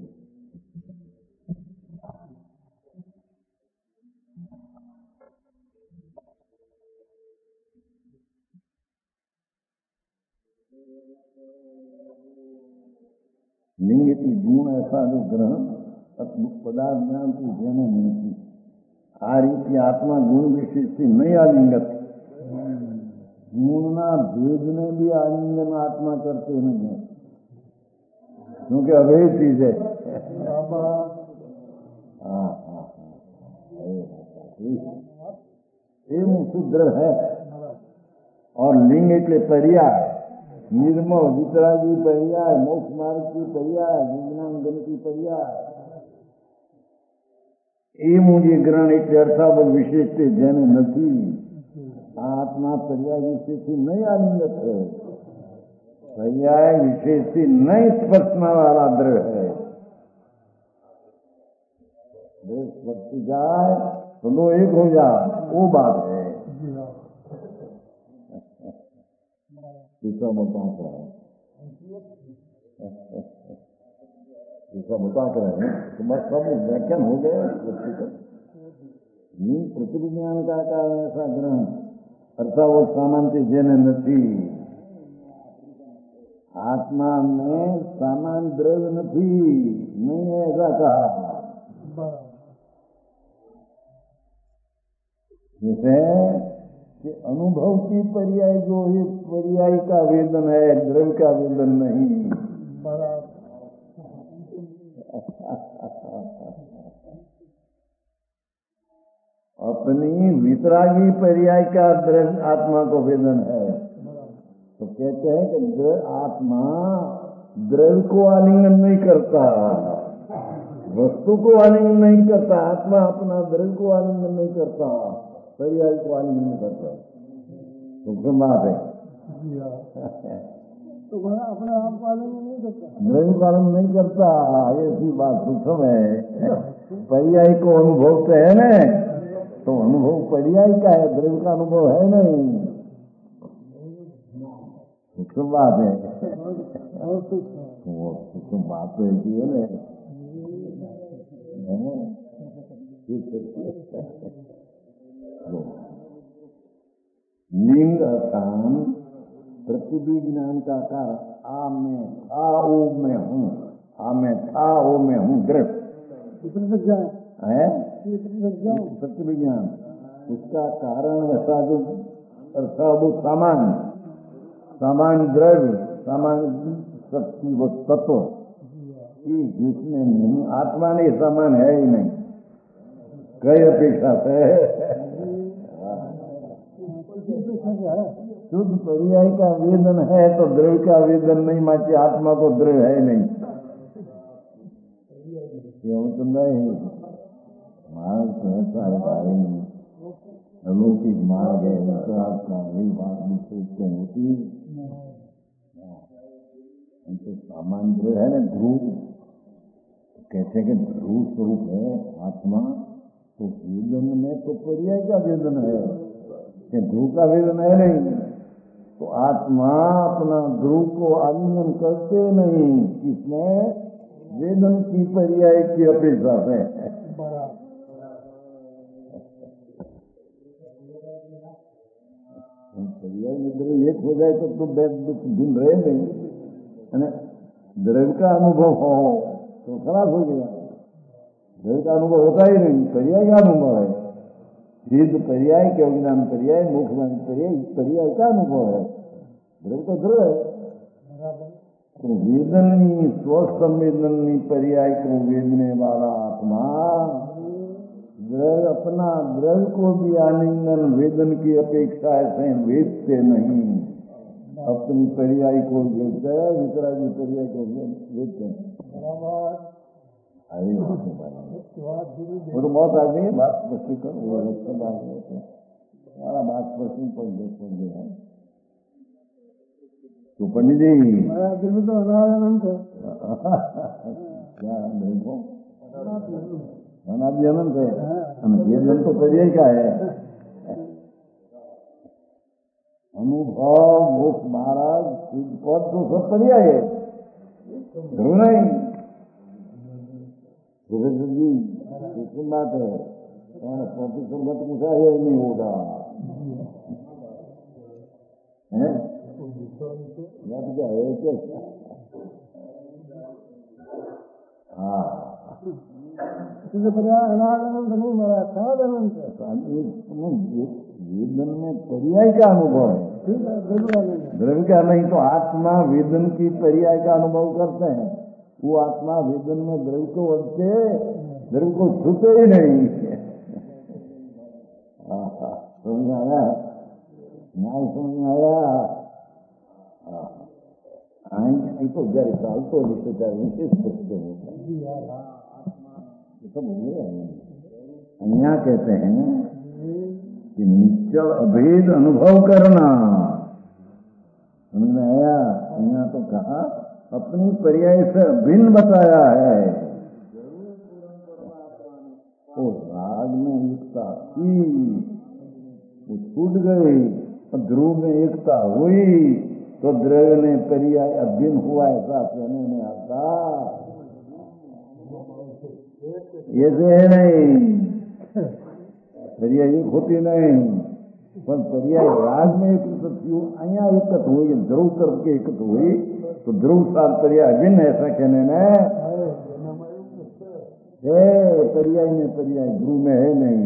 लिंग की गुण ऐसा जो ग्रहण पदार्थ ज्ञान की देने नहीं, आ रीति आत्मा गुण विशेष से नहीं आलिंगत, गुण ना भेद में भी आलिंगन आत्मा करते नहीं है, क्योंकि अभेद चीज है। शुद्र है और लिंग એટલે पर्याय, निर्मल वितरागी पर्याय, मोक्ष मार्ग की पर्याय, विज्ञान गण की पर्याय, એ મુજે ગ્રહણ એટલે અર્થાબલ વિશેષ છે જેને નથી। આત્મા પર્યાય વિશેષથી નહીં આલિંગત है, पर्याय विशेषથી नहीं स्पर्शना वाला द्रव्य है। दो स्पर्श जाए तो दो एक हो जाए, वो बात है। तीसरा बताता है ऐसा बता कर रहे हैं तो बस सब व्याख्यान हो गया। प्रतिविज्ञान का कारण ऐसा ग्रहण अर्थात वो सामान्य जेने नहीं, आत्मा में सामान्य द्रव्य नहीं है ऐसा कहा। जैसे कि अनुभव की पर्याय जो है पर्याय का वेदन है, द्रव्य का वेदन नहीं। अपनी वितरागी पर्याय का द्रव्य आत्मा को वेदन है। तो कहते हैं कि आत्मा द्रव्य को आलिंगन नहीं करता, वस्तु को आलिंगन नहीं करता, आत्मा अपना द्रव्य को आलिंगन नहीं करता, पर्याय को आलिंगन नहीं करता। तो बात है तो अपने आप को आलिंगन नहीं करता, द्रव्य को आलिंगन नहीं करता। ऐसी बात सूक्ष्म है। पर्याय को अनुभव से है न, तो अनुभव पर्याय का है, द्रव्य का अनुभव है नहीं। सूक्ष्म बात है। वो सूक्ष्म बात तो एक ही है ना। लिंग स्थान प्रतिविज्ञान का कारण आ में था ओ में हूँ, आ में था ओ में हूँ दृढ़ है प्रतिविज्ञान। उसका कारण ऐसा जो अर्थात वो सामान्य द्रव्य सामान्य शक्ति वो तत्व कि जिसमें नहीं आत्मा नहीं समान है ही नहीं कई अपेक्षा से। शुद्ध पर्याय का वेदन है तो द्रव्य का वेदन नहीं, माची आत्मा को द्रव्य है नहीं। क्यों तो नहीं मार्ग तो ऐसा है अलौकिक मार्ग है, आपका यही बात भी सोचते होती। तो सामान्य द्रव्य है ना ध्रुव, कहते हैं कि ध्रुव स्वरूप है आत्मा, तो वेदन में तो पर्याय का वेदन है, ध्रुव का वेदन है नहीं। तो आत्मा अपना ध्रुव को आलिंगन करते नहीं, इसमें वेदन की पर्याय की अपेक्षा है। पर्याय में द्रव्य एक हो जाए तो दिन रहे नहीं, द्रव्य का अनुभव हो तो खराब हो गया। द्रव्य का अनुभव होता ही नहीं, पर्याय का अनुभव है। सिद्ध पर्याय के अज्ञान पर्याय मोक्ष पर्याय, इस पर्याय का अनुभव है। द्रव्य तो द्रव्य है। तो वेदनी स्वसंवेदनी पर्याय को वेदने वाला आत्मा द्रव्य अपना द्रव्य को भी आलिंगन वेदन की अपेक्षा ऐसे वेदते नहीं, अपनी पर्याय को वेदते हैं, वितरागी पर्याय को वेदते हैं। वो तो बहुत आदमी है बात स्पष्टी कर वो बात हमारा बात स्पष्टी पर गया। तो पंडित जी दिल में तो अनादि है, क्या देखो अनादि अनंत है, वेदन तो पर्याय का है। अनुभव मोक्ष महाराज पद तो सब पर्याय है, ध्रुव नहीं। प्रोफेसर जी दूसरी बात है, प्रोफेसर मत पूछा है नहीं होगा क्या है क्या? हाँ नहीं मरा था वेदन में पर्याय का अनुभव है, द्रव्य का नहीं। तो आत्मा वेदन की पर्याय का अनुभव करते हैं, वो आत्मा वेदन में द्रव्य को बढ़ते द्रव्य को छूते ही नहीं। समझ आया? न्याय समझ आया? आएंगे तो 11 साल तो विशेष सोचते होगा सब हुए। यहाँ कहते हैं कि निश्चल अभेद अनुभव करना, समझ में आया? यहाँ तो कहा अपनी पर्याय से भिन्न बताया है। वो राग में एकता थी, वो छूट गई, ध्रुव में एकता हुई, तो द्रव्य ने पर्याय अभिन्न हुआ ऐसा कहने में आता ये तो है नहीं, पर्याय एक होती नहीं, पर पर्याय राग में एक अहिया एकत हुई, ध्रुव तरफ के एकत हुई तो ध्रुव साथ पर्याय अभिन्न ऐसा कहने में है, पर्याय में पर्याय ध्रुव में है नहीं।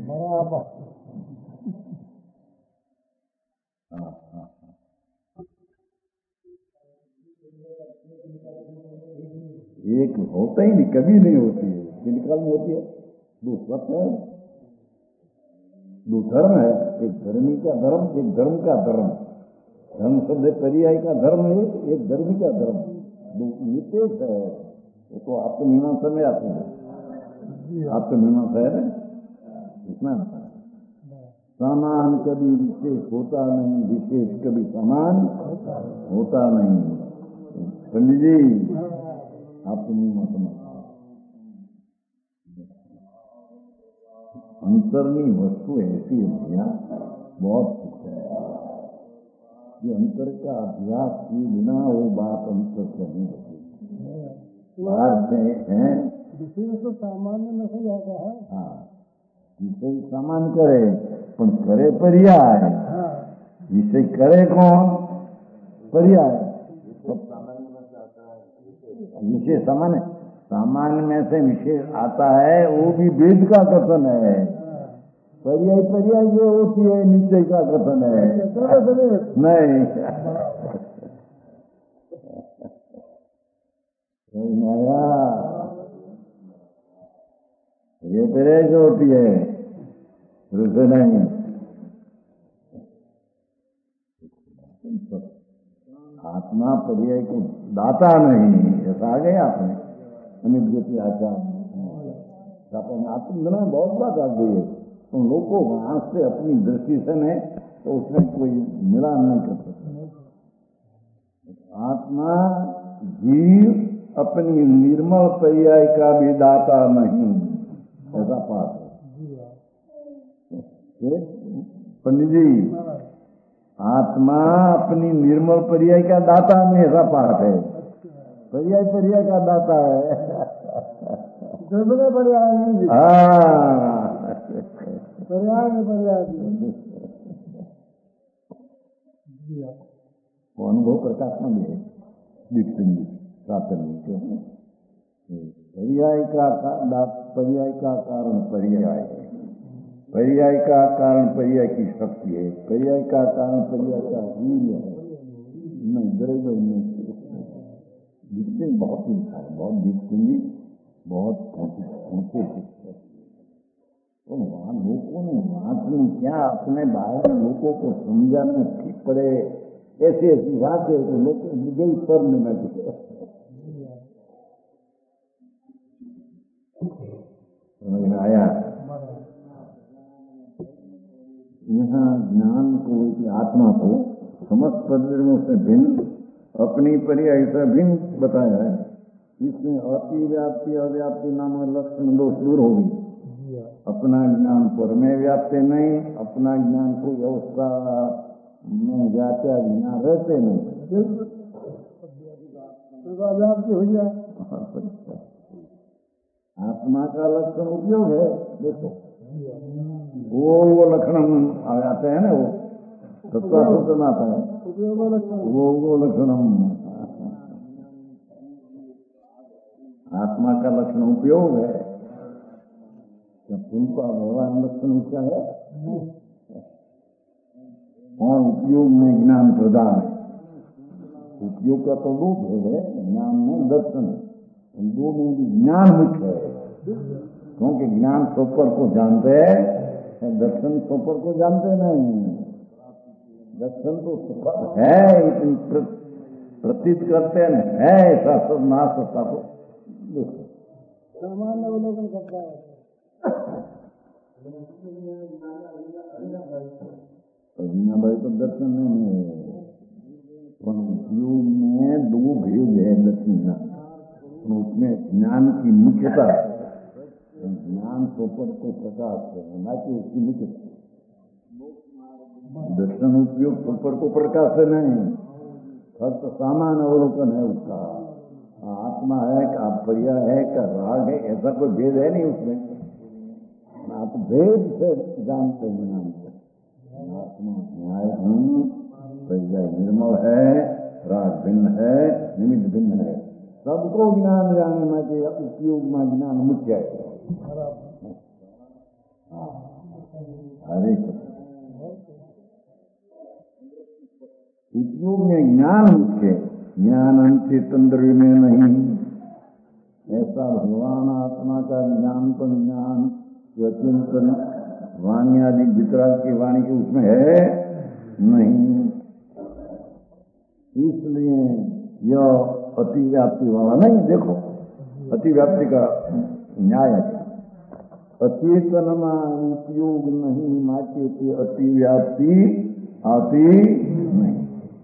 एक होता ही नहीं, कभी नहीं होती है, किनकाल में होती है, दो स्वप्न है, दो धर्म है, एक धर्मी का धर्म, एक धर्म का धर्म। धर्म शब्द पर्याय का धर्म है, एक धर्मी का धर्म, दो नितेश है। वो तो आत्ममीमांसा में आते हैं, आत्ममीमांसा है ना, इतना समान कभी विशेष होता नहीं, विशेष कभी समान होता नहीं। पंडित जी आत्ममीमांसा में अंतरनी वस्तु ऐसी है भैया, बहुत सुख है। ये अंतर का अभ्यास किए बिना वो बात अंतर से नहीं होती। बाहर से है विषय तो सामान्य नहीं आता है। हाँ, विषय सामान्य करे, पर करे पर्याय। विषय करे कौन? पर्याय। विषय सामान्य, सामान्य में से विशेष आता है, वो भी वेद का कथन है। पर्याय पर्याय जो होती है निश्चय का कथन है नहीं। ये पर्याय जो होती है रुसे नहीं। आत्मा पर्याय को दाता नहीं, ऐसा आ गया आपने अमित ज्योति आचार आत्मा बहुत बात आ गई है। तो लोगों वहां से अपनी दृष्टि से नहीं, तो उसमें कोई मिलान नहीं कर सकता। आत्मा जीव अपनी निर्मल पर्याय का भी दाता नहीं, ऐसा पाठ है पंडित जी। आत्मा अपनी निर्मल पर्याय का दाता नहीं, ऐसा पाठ है। पर्याय पर्याय का दाता है, पर्याय नहीं। पर्याय में पर्याय अनुभव प्रकाश में है दीप्ति प्रातः पर्याय का कारण पर्याय है, पर्याय का कारण पर्याय की शक्ति है, पर्याय का कारण पर्याय का वीर्य है। नहीं डरेगा नहीं, दीप्ति बहुत लिखा है, बहुत दीप्ति बहुत ऊंचे वहां लोगों ने बात में क्या अपने बाहर लोगों को समझाना ठीक पड़े, ऐसी ऐसी बात है तो लोग मुझे ही पर लेना चाहिए। समझ में आया? यहाँ ज्ञान को, आत्मा को समस्त पद्धतियों से भिन्न, अपनी पर्याय से भिन्न बताया है। इसमें अतिव्याप्ति अव्याप्ति नामक लक्षण दोष दूर होगी। अपना ज्ञान पर में व्याप्ति नहीं, अपना ज्ञान को व्यवस्था में व्याप्या ज्ञान रहते नहीं, व्याप्ति हो जाए। आत्मा का लक्षण उपयोग है, देखो वो लक्षण आते हैं ना, वो तत्व आता है वो लक्षण आत्मा का लक्षण उपयोग है। उनका व्यवहार लक्षण क्या है? और उपयोग में ज्ञान प्रदान है। उपयोग का तो दो भेद है, ज्ञान में दर्शन, उन दो में भी ज्ञान मुख्य है, क्योंकि ज्ञान सोपर को जानते हैं, दर्शन सोपर को जानते नहीं। दर्शन तो सुपर है, इतनी प्रतीत करते हैं है ऐसा सब नाश होता तो सामान्य अवलोकन करता है। मीना भाई तो दर्शन नहीं है, उपयोग में दो भेद है दर्शन, उसमें ज्ञान की मुख्यता, ज्ञान सोपर को प्रकाश है, ना कि उसकी मुख्यता। दर्शन उपयोग सोपर को प्रकाश है नहीं, फक्त सामान्य अवलोकन है उसका। आत्मा है का प्रिय है का राग है, ऐसा कोई भेद है नहीं उसमें। आप भेद से जानते हैं नाम को। आत्मा न्याय प्रिय निर्मल है, राग भिन्न है, निमित्त भिन्न है। सबको ज्ञान जाने में उपयोग में ज्ञान मुख्य है। अरे उपयोग में ज्ञान मुख्य, ज्ञान चेतन द्रव्य में नहीं। ऐसा भगवान आत्मा का ज्ञान पर ज्ञान चिंतन वाणी आदि वितराग की वाणी के उसमें है नहीं। इसलिए यह अतिव्याप्ति वाला नहीं। देखो अतिव्याप्ति का न्याय है, अचेतन में उपयोग नहीं, माचे की अतिव्याप्ति आती नहीं।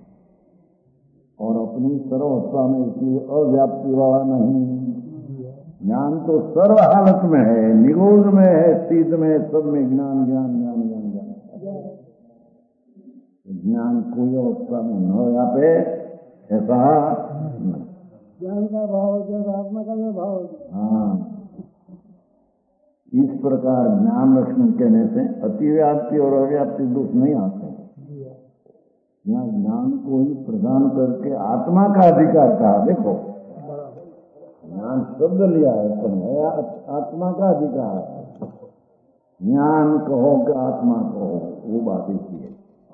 और अपनी सर्वस्था में इसलिए अव्याप्ति वाला नहीं। ज्ञान तो सर्व हालत में है, निरोध में है, स्थित में, सब में ज्ञान ज्ञान ज्ञान ज्ञान ज्ञान। ज्ञान कोई अवस्था में न व्यापे ऐसा ज्ञान का भाव जैसा आत्मा का भी भाव। हाँ, इस प्रकार ज्ञान लक्षण कहने से अतिव्याप्ति और अव्याप्ति दोष नहीं आते। यहाँ ज्ञान को ही प्रदान करके आत्मा का अधिकार कहा। देखो ज्ञान शब्द लिया है तो आत्मा का अधिकार। ज्ञान कहो कि आत्मा कहो, वो बात ही है।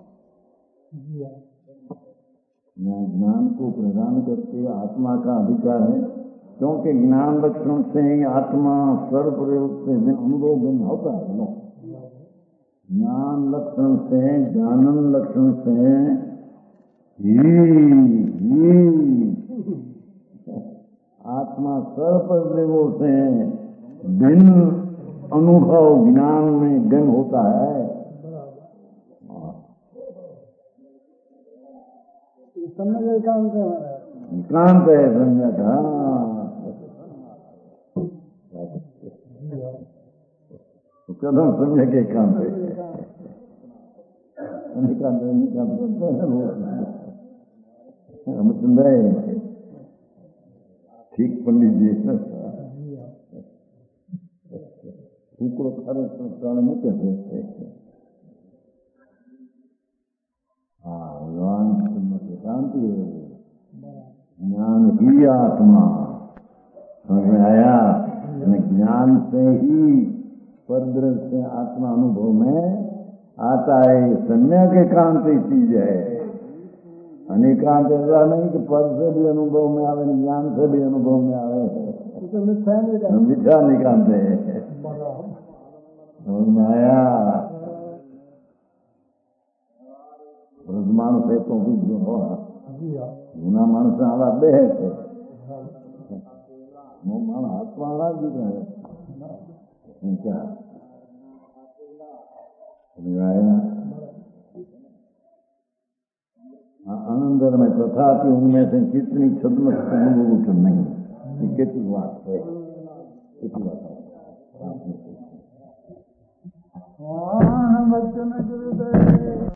ज्ञान को प्रदान करके आत्मा का अधिकार है, क्योंकि ज्ञान लक्षण से ही आत्मा सर्व प्रयोग से अनुभव भिन्न होता है ना। ज्ञान लक्षण से, ज्ञानन लक्षण से ही आत्मा सर्व प्रयोगों से भिन्न अनुभव ज्ञान में गण होता है। समय एकांत है, एकांत है सम्यक। कदम सम्यक एकांत है। ठीक पंडित जी टुकड़ो खरे प्राण में कहते हैं। हाँ, भगवान शांति है, ज्ञान ही आत्मा। समझ में आया? ज्ञान से ही परदृष्टि से आत्मा अनुभव में आता है। सम्यक एकांत चीज है। अनेकांत ऐसा नहीं कि पद से भी अनुभव में आवे, ज्ञान से भी अनुभव में आवे। मिथ्या निकांत है। माया मानस है तो भी जो हो गुना मानस आवा बे है वो मान आत्मा जी का है क्या आनंद में तथापि उनमें से कितनी छद्म नहीं। कितनी बात है, कितनी बात है।